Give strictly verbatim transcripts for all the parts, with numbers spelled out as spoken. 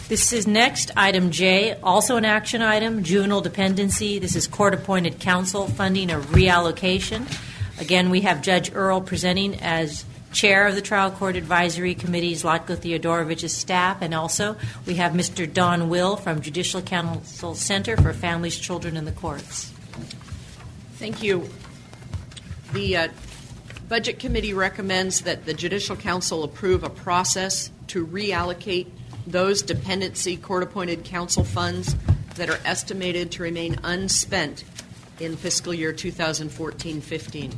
This is next, item J, also an action item, juvenile dependency. This is court-appointed counsel funding a reallocation. Again, we have Judge Earl presenting as chair of the Trial Court Advisory Committee, Zlatko Theodorovich's staff, and also we have Mister Don Will from Judicial Council Center for Families, Children, and the Courts. Thank you. The uh, Budget Committee recommends that the Judicial Council approve a process to reallocate those dependency court-appointed counsel funds that are estimated to remain unspent in fiscal year two thousand fourteen fifteen.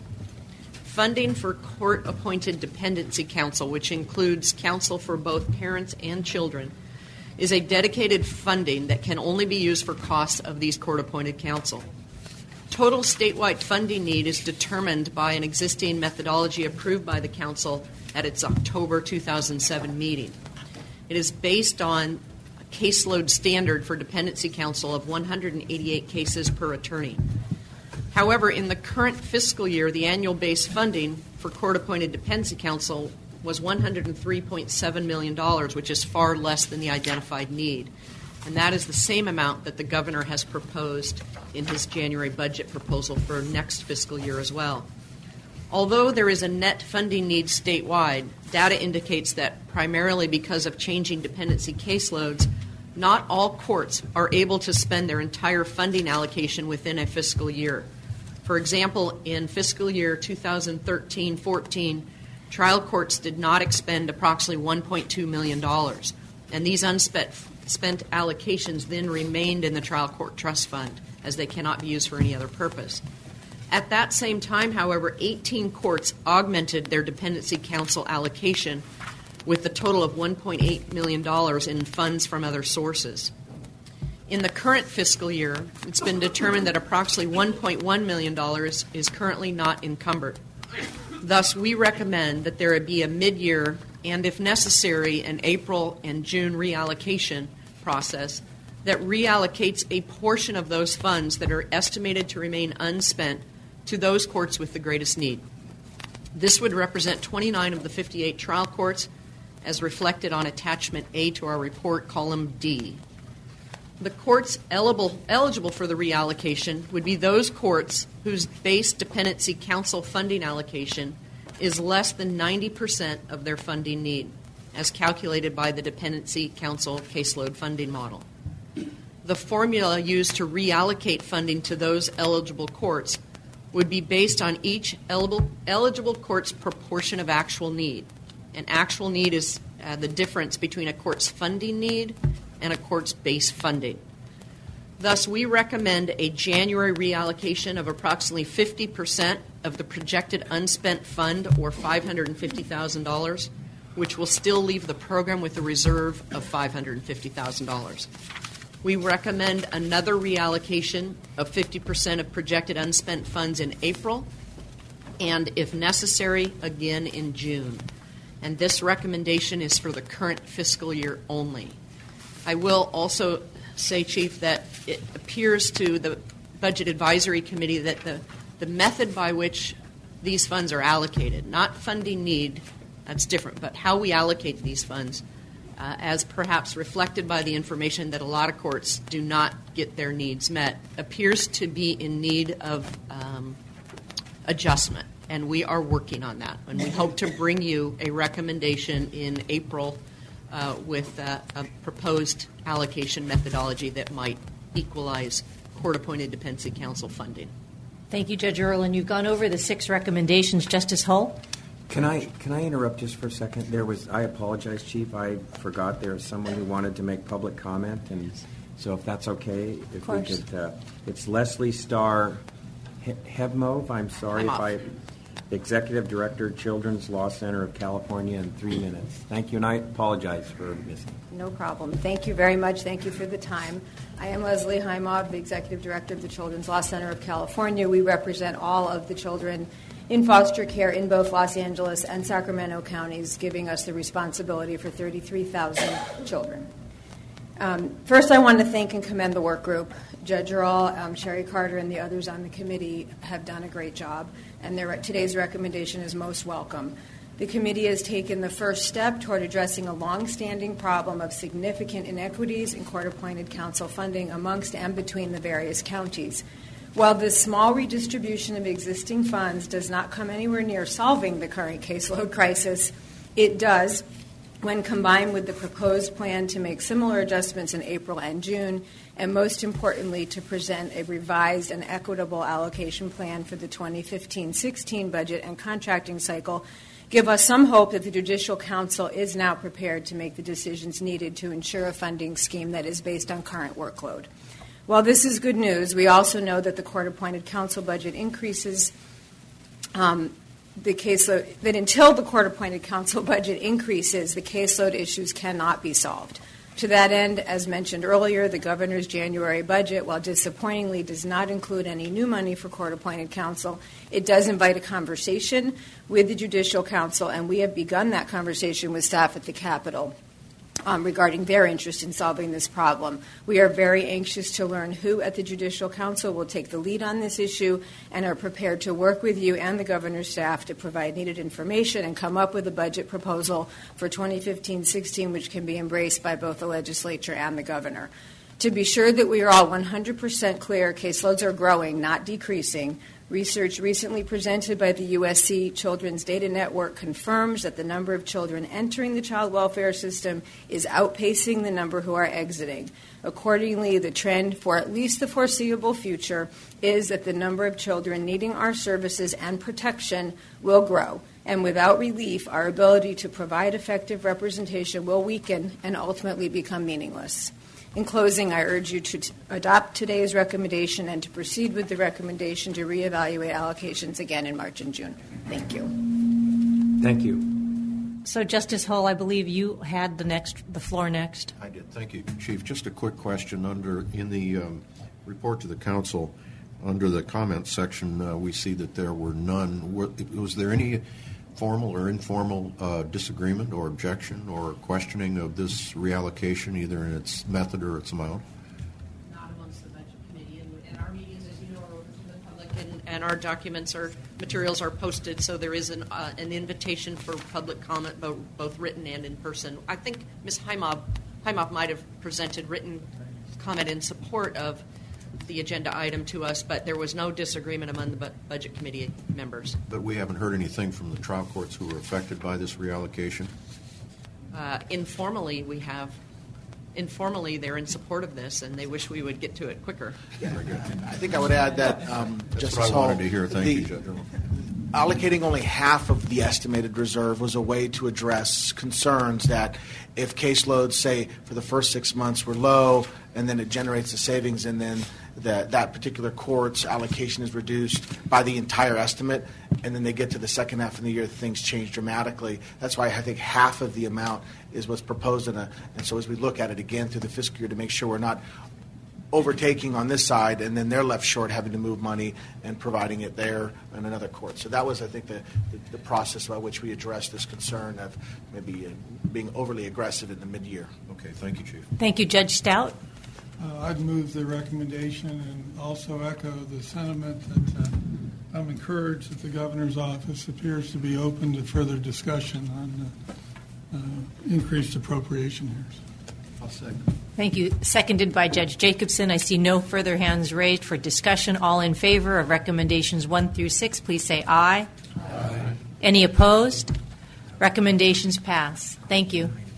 Funding for court-appointed dependency counsel, which includes counsel for both parents and children, is a dedicated funding that can only be used for costs of these court-appointed counsel. Total statewide funding need is determined by an existing methodology approved by the Council at its October two thousand seven meeting. It is based on a caseload standard for dependency counsel of one hundred eighty-eight cases per attorney. However, in the current fiscal year, the annual base funding for court-appointed dependency counsel was one hundred three point seven million dollars, which is far less than the identified need. And that is the same amount that the governor has proposed in his January budget proposal for next fiscal year as well. Although there is a net funding need statewide, data indicates that primarily because of changing dependency caseloads, not all courts are able to spend their entire funding allocation within a fiscal year. For example, in fiscal year two thousand thirteen fourteen, trial courts did not expend approximately one point two million dollars, and these unspent spent allocations then remained in the trial court trust fund, as they cannot be used for any other purpose. At that same time, however, eighteen courts augmented their dependency counsel allocation with a total of one point eight million dollars in funds from other sources. In the current fiscal year, it's been determined that approximately one point one million dollars is currently not encumbered. Thus, we recommend that there be a mid-year and, if necessary, an April and June reallocation process that reallocates a portion of those funds that are estimated to remain unspent to those courts with the greatest need. This would represent twenty-nine of the fifty-eight trial courts, as reflected on Attachment A to our report, Column D. The courts eligible, eligible for the reallocation would be those courts whose base dependency counsel funding allocation is less than ninety percent of their funding need, as calculated by the dependency counsel caseload funding model. The formula used to reallocate funding to those eligible courts would be based on each eligible, eligible court's proportion of actual need. And actual need is uh, the difference between a court's funding need and a court's base funding. Thus, we recommend a January reallocation of approximately fifty percent of the projected unspent fund, or five hundred fifty thousand dollars, which will still leave the program with a reserve of five hundred fifty thousand dollars. We recommend another reallocation of fifty percent of projected unspent funds in April, and if necessary, again in June. And this recommendation is for the current fiscal year only. I will also say, Chief, that it appears to the Budget Advisory Committee that the, the method by which these funds are allocated, not funding need, that's different, but how we allocate these funds, uh, as perhaps reflected by the information that a lot of courts do not get their needs met, appears to be in need of um, adjustment. And we are working on that. And we hope to bring you a recommendation in April uh, with uh, a proposed allocation methodology that might equalize court-appointed dependency counsel funding. Thank you, Judge Earl. And you've gone over the six recommendations. Justice Hull? Can I can I interrupt just for a second? There was I apologize, Chief. I forgot there was someone who wanted to make public comment, and so if that's okay, if we could. Uh, it's Leslie Starr Hebmove. I'm sorry I'm if off. I. Executive Director, Children's Law Center of California, in three minutes. Thank you, and I apologize for missing. No problem. Thank you very much. Thank you for the time. I am Leslie Heimov, the Executive Director of the Children's Law Center of California. We represent all of the children in foster care in both Los Angeles and Sacramento counties, giving us the responsibility for thirty-three thousand children. Um, first, I want to thank and commend the work group. Judge Earl, um, Sherry Carter, and the others on the committee have done a great job, and their, today's recommendation is most welcome. The committee has taken the first step toward addressing a long-standing problem of significant inequities in court-appointed counsel funding amongst and between the various counties. While this small redistribution of existing funds does not come anywhere near solving the current caseload crisis, it does, when combined with the proposed plan to make similar adjustments in April and June, and most importantly, to present a revised and equitable allocation plan for the twenty fifteen sixteen budget and contracting cycle, give us some hope that the Judicial Council is now prepared to make the decisions needed to ensure a funding scheme that is based on current workload. While this is good news, we also know that the court-appointed counsel budget increases um, the caseload, that until the court-appointed counsel budget increases, the caseload issues cannot be solved. To that end, as mentioned earlier, the governor's January budget, while disappointingly does not include any new money for court-appointed counsel, it does invite a conversation with the Judicial Council, and we have begun that conversation with staff at the Capitol um, regarding their interest in solving this problem. We are very anxious to learn who at the Judicial Council will take the lead on this issue and are prepared to work with you and the governor's staff to provide needed information and come up with a budget proposal for twenty fifteen sixteen which can be embraced by both the legislature and the governor. To be sure that we are all one hundred percent clear, caseloads are growing, not decreasing. Research recently presented by the U S C Children's Data Network confirms that the number of children entering the child welfare system is outpacing the number who are exiting. Accordingly, the trend for at least the foreseeable future is that the number of children needing our services and protection will grow. And without relief, our ability to provide effective representation will weaken and ultimately become meaningless. In closing, I urge you to t- adopt today's recommendation and to proceed with the recommendation to reevaluate allocations again in March and June. Thank you. Thank you. So, Justice Hull, I believe you had the next, the floor next. I did. Thank you, Chief. Just a quick question. Under in the um, report to the council, under the comments section, uh, we see that there were none. Were, was there any formal or informal uh, disagreement or objection or questioning of this reallocation, either in its method or its amount? Not amongst the Budget Committee. And, and our meetings, as you know, are open to the public, and, and our documents or materials are posted, so there is an, uh, an invitation for public comment, both, both written and in person. I think Miz Heimoff, Heimoff might have presented written comment in support of the agenda item to us, but there was no disagreement among the bu- Budget Committee members. But we haven't heard anything from the trial courts who were affected by this reallocation? Uh, informally, we have. Informally, they're in support of this, and they wish we would get to it quicker. Very good. I think I would add that um, That's Justice what I Hall, wanted to hear. Thank the, you, Judge. allocating only half of the estimated reserve was a way to address concerns that if caseloads, say, for the first six months were low, and then it generates the savings, and then the, that particular court's allocation is reduced by the entire estimate, and then they get to the second half of the year, things change dramatically. That's why I think half of the amount is what's proposed. In a, and so as we look at it again through the fiscal year to make sure we're not overtaking on this side, and then they're left short having to move money and providing it there in another court. So that was, I think, the, the, the process by which we addressed this concern of maybe uh, being overly aggressive in the mid-year. Okay, thank you, Chief. Thank you, Judge Stout. Uh, I'd move the recommendation and also echo the sentiment that uh, I'm encouraged that the governor's office appears to be open to further discussion on uh, uh, increased appropriation here. I'll second. Thank you. Seconded by Judge Jacobson. I see no further hands raised for discussion. All in favor of recommendations one through six, please say aye. Aye. Any opposed? Recommendations pass. Thank you.